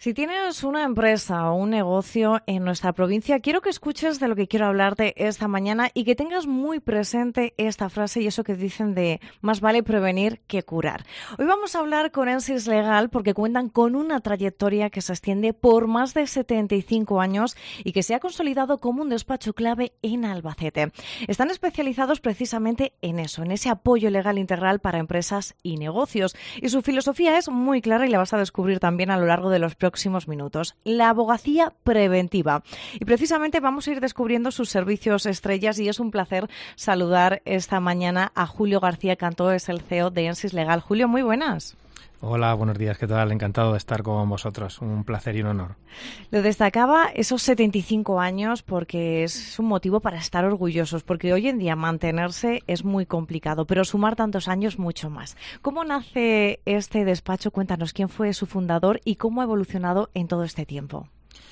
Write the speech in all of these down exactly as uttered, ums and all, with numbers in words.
Si tienes una empresa o un negocio en nuestra provincia, quiero que escuches de lo que quiero hablarte esta mañana y que tengas muy presente esta frase y eso que dicen de más vale prevenir que curar. Hoy vamos a hablar con Ensis Legal porque cuentan con una trayectoria que se extiende por más de setenta y cinco años y que se ha consolidado como un despacho clave en Albacete. Están especializados precisamente en eso, en ese apoyo legal integral para empresas y negocios. Y su filosofía es muy clara y la vas a descubrir también a lo largo de los próximos minutos. La abogacía preventiva. Y precisamente vamos a ir descubriendo sus servicios estrellas y es un placer saludar esta mañana a Julio García Cantó, es el C E O de Ensis Legal. Julio, muy buenas. Hola, buenos días, ¿qué tal? Encantado de estar con vosotros, un placer y un honor. Lo destacaba esos setenta y cinco años porque es un motivo para estar orgullosos, porque hoy en día mantenerse es muy complicado, pero sumar tantos años mucho más. ¿Cómo nace este despacho? Cuéntanos quién fue su fundador y cómo ha evolucionado en todo este tiempo.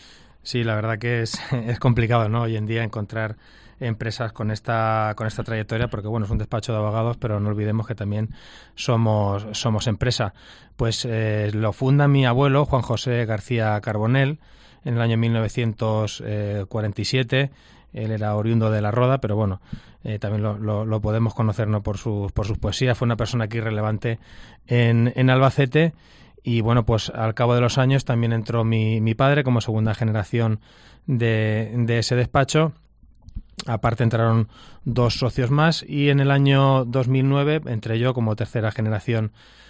Sí, la verdad que es, es complicado, ¿no? Hoy en día encontrar empresas con esta con esta trayectoria, porque bueno, es un despacho de abogados, pero no olvidemos que también somos somos empresa. Pues eh, lo funda mi abuelo, Juan José García Carbonell, en el año mil novecientos cuarenta y siete. Él era oriundo de La Roda, pero bueno, eh, también lo, lo, lo podemos conocer, ¿no?, por sus por sus poesías. Fue una persona aquí relevante en, en Albacete. Y bueno, pues al cabo de los años también entró mi, mi padre como segunda generación de, de ese despacho. Aparte entraron dos socios más y en el año dos mil nueve entré yo como tercera generación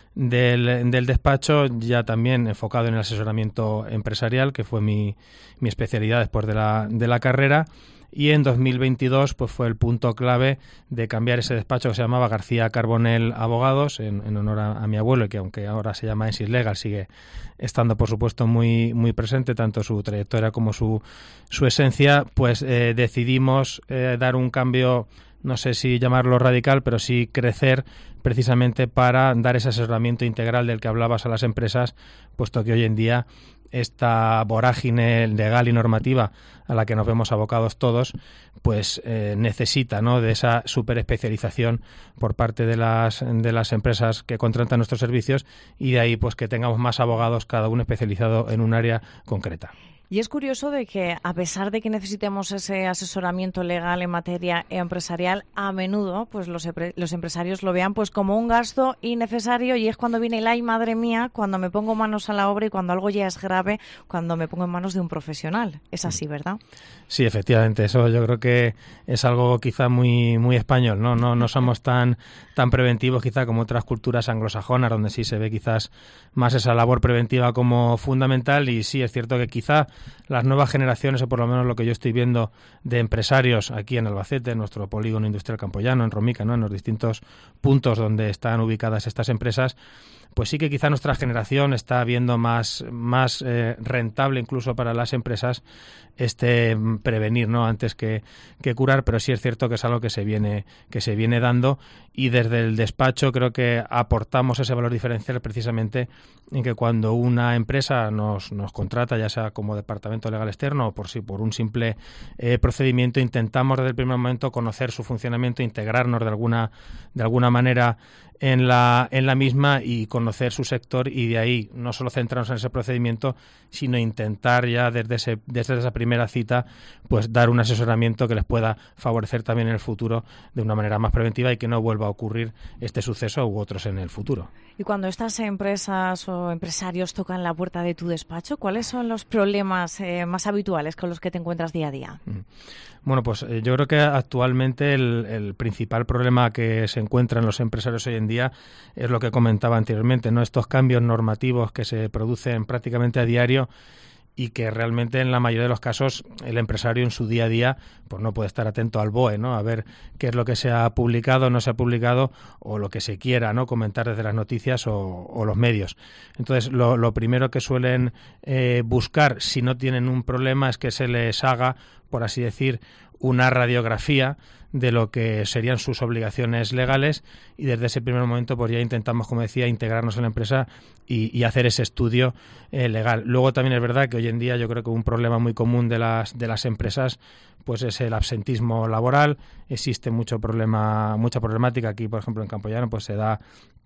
del, del despacho, ya también enfocado en el asesoramiento empresarial, que fue mi, mi especialidad después de la, de la carrera. Y en dos mil veintidós pues fue el punto clave de cambiar ese despacho que se llamaba García Carbonell Abogados, en, en honor a, a mi abuelo, que aunque ahora se llama Ensis Legal, sigue estando por supuesto muy muy presente, tanto su trayectoria como su, su esencia. Pues eh, decidimos eh, dar un cambio, no sé si llamarlo radical, pero sí crecer precisamente para dar ese asesoramiento integral del que hablabas a las empresas, puesto que hoy en día esta vorágine legal y normativa a la que nos vemos abocados todos, pues eh, necesita, ¿no?, de esa superespecialización por parte de las de las empresas que contratan nuestros servicios y de ahí pues que tengamos más abogados, cada uno especializado en un área concreta. Y es curioso de que, a pesar de que necesitemos ese asesoramiento legal en materia empresarial, a menudo pues los, los empresarios lo vean pues como un gasto innecesario y es cuando viene el ay, madre mía, cuando me pongo manos a la obra y cuando algo ya es grave, cuando me pongo en manos de un profesional. Es así, ¿verdad? Sí, efectivamente. Eso yo creo que es algo quizá muy muy español, ¿no? No, no somos tan, tan preventivos quizá como otras culturas anglosajonas, donde sí se ve quizás más esa labor preventiva como fundamental. Y sí, es cierto que quizá las nuevas generaciones, o por lo menos lo que yo estoy viendo de empresarios aquí en Albacete, en nuestro polígono industrial campoyano, en Romica, ¿no?, en los distintos puntos donde están ubicadas estas empresas, pues sí que quizá nuestra generación está viendo más, más eh, rentable incluso para las empresas este prevenir, ¿no?, antes que, que curar, pero sí es cierto que es algo que se viene que se viene dando y desde el despacho creo que aportamos ese valor diferencial precisamente en que cuando una empresa nos, nos contrata, ya sea como departamento legal externo o por sí por un simple eh, procedimiento, intentamos desde el primer momento conocer su funcionamiento, integrarnos de alguna de alguna manera en la en la misma y conocer su sector y de ahí no solo centrarnos en ese procedimiento, sino intentar ya desde ese desde esa primera cita pues dar un asesoramiento que les pueda favorecer también en el futuro de una manera más preventiva y que no vuelva a ocurrir este suceso u otros en el futuro. Y cuando estas empresas o empresarios tocan la puerta de tu despacho, ¿cuáles son los problemas eh, más habituales con los que te encuentras día a día? Bueno, pues eh, yo creo que actualmente el, el principal problema que se encuentran los empresarios hoy en día es lo que comentaba anteriormente, ¿no?, estos cambios normativos que se producen prácticamente a diario y que realmente en la mayoría de los casos el empresario en su día a día pues no puede estar atento al B O E, ¿no?, a ver qué es lo que se ha publicado, no se ha publicado o lo que se quiera, ¿no?, comentar desde las noticias o, o los medios. Entonces lo, lo primero que suelen eh, buscar si no tienen un problema es que se les haga, por así decir, una radiografía de lo que serían sus obligaciones legales y desde ese primer momento pues ya intentamos, como decía, integrarnos en la empresa y, y hacer ese estudio eh, legal. Luego también es verdad que hoy en día yo creo que un problema muy común de las de las empresas pues es el absentismo laboral. Existe mucho problema, mucha problemática aquí, por ejemplo en Campoyano pues se da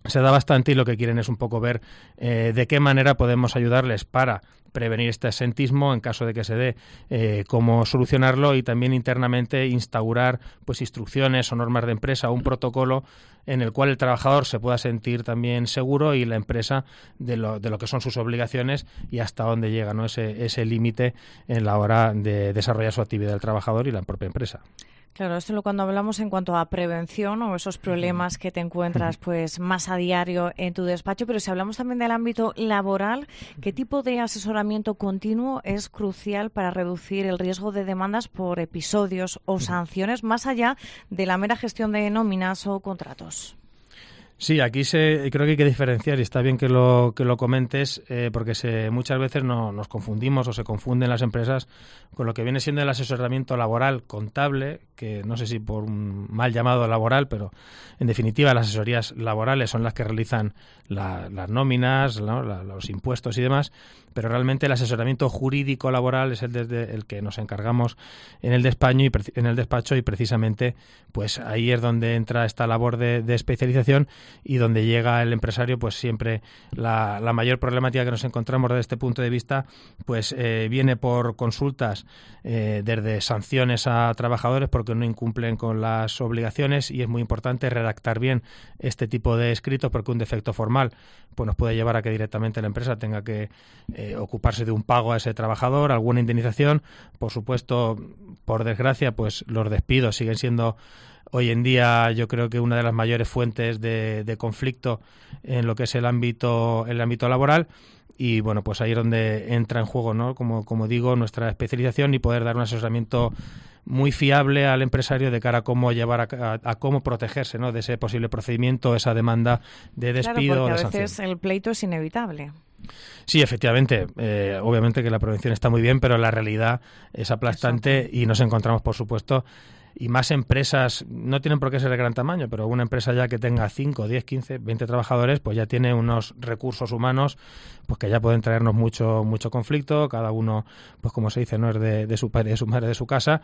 se da bastante y lo que quieren es un poco ver eh, de qué manera podemos ayudarles para prevenir este absentismo en caso de que se dé, eh, cómo solucionarlo y también internamente instaurar pues instrucciones o normas de empresa o un protocolo en el cual el trabajador se pueda sentir también seguro y la empresa de lo, de lo que son sus obligaciones y hasta dónde llega, ¿no? ese, ese límite en la hora de desarrollar su actividad del trabajador y la propia empresa. Claro, esto es lo cuando hablamos en cuanto a prevención o esos problemas que te encuentras pues más a diario en tu despacho, pero si hablamos también del ámbito laboral, ¿qué tipo de asesoramiento continuo es crucial para reducir el riesgo de demandas por episodios o sanciones más allá de la mera gestión de nóminas o contratos? Sí, aquí se, creo que hay que diferenciar y está bien que lo que lo comentes eh, porque se, muchas veces no, nos confundimos o se confunden las empresas con lo que viene siendo el asesoramiento laboral contable, que no sé si por un mal llamado laboral, pero en definitiva las asesorías laborales son las que realizan la, las nóminas, ¿no? la, los impuestos y demás, pero realmente el asesoramiento jurídico laboral es el desde el que nos encargamos en el despacho y en el despacho y precisamente pues ahí es donde entra esta labor de, de especialización y donde llega el empresario, pues siempre la, la mayor problemática que nos encontramos desde este punto de vista pues eh, viene por consultas eh, desde sanciones a trabajadores porque no incumplen con las obligaciones y es muy importante redactar bien este tipo de escritos porque un defecto formal pues nos puede llevar a que directamente la empresa tenga que eh, ocuparse de un pago a ese trabajador, alguna indemnización. Por supuesto, por desgracia, pues los despidos siguen siendo hoy en día yo creo que una de las mayores fuentes de, de conflicto en lo que es el ámbito, el ámbito laboral y bueno, pues ahí es donde entra en juego, ¿no? Como, como digo, nuestra especialización y poder dar un asesoramiento muy fiable al empresario de cara a cómo llevar a, a, a cómo protegerse, ¿no? De ese posible procedimiento, esa demanda de despido. Claro, porque de a veces sanción. El pleito es inevitable. Sí, efectivamente. Eh, obviamente que la prevención está muy bien, pero la realidad es aplastante. Exacto. Y nos encontramos, por supuesto, y más empresas, no tienen por qué ser de gran tamaño, pero una empresa ya que tenga cinco, diez, quince, veinte trabajadores, pues ya tiene unos recursos humanos pues que ya pueden traernos mucho mucho conflicto, cada uno, pues como se dice, no es de, de su padre, de su madre, de su casa.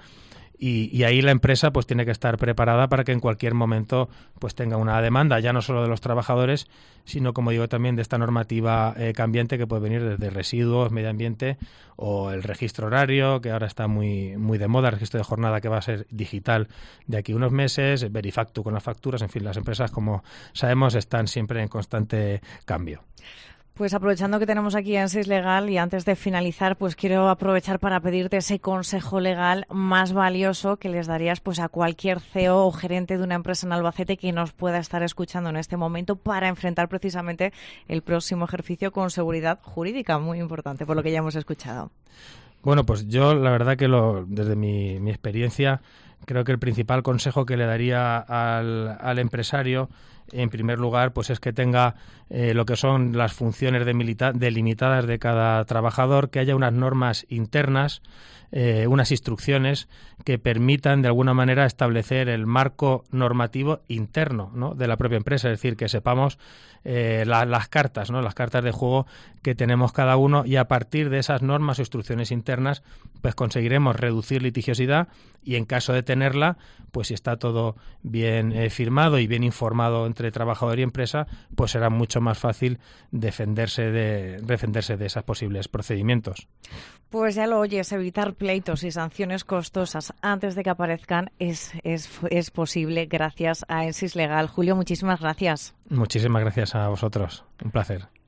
Y, y ahí la empresa pues tiene que estar preparada para que en cualquier momento pues tenga una demanda, ya no solo de los trabajadores, sino como digo también de esta normativa eh, cambiante que puede venir desde residuos, medio ambiente o el registro horario, que ahora está muy muy de moda, el registro de jornada que va a ser digital de aquí a unos meses, Verifactu con las facturas, en fin, las empresas como sabemos están siempre en constante cambio. Pues aprovechando que tenemos aquí a Ensis Legal y antes de finalizar, pues quiero aprovechar para pedirte ese consejo legal más valioso que les darías pues a cualquier C E O o gerente de una empresa en Albacete que nos pueda estar escuchando en este momento para enfrentar precisamente el próximo ejercicio con seguridad jurídica, muy importante por lo que ya hemos escuchado. Bueno, pues yo la verdad que lo, desde mi, mi experiencia creo que el principal consejo que le daría al, al empresario, en primer lugar, pues es que tenga eh, lo que son las funciones demilita- delimitadas de cada trabajador, que haya unas normas internas, eh, unas instrucciones que permitan de alguna manera establecer el marco normativo interno, ¿no? de la propia empresa, es decir, que sepamos eh, la, las cartas, ¿no? las cartas de juego que tenemos cada uno y a partir de esas normas o instrucciones internas pues conseguiremos reducir litigiosidad y en caso de tenerla, pues si está todo bien eh, firmado y bien informado entre trabajador y empresa, pues será mucho más fácil defenderse de defenderse de esos posibles procedimientos. Pues ya lo oyes, evitar pleitos y sanciones costosas antes de que aparezcan es, es, es posible gracias a Ensis Legal. Julio, muchísimas gracias. Muchísimas gracias a vosotros. Un placer.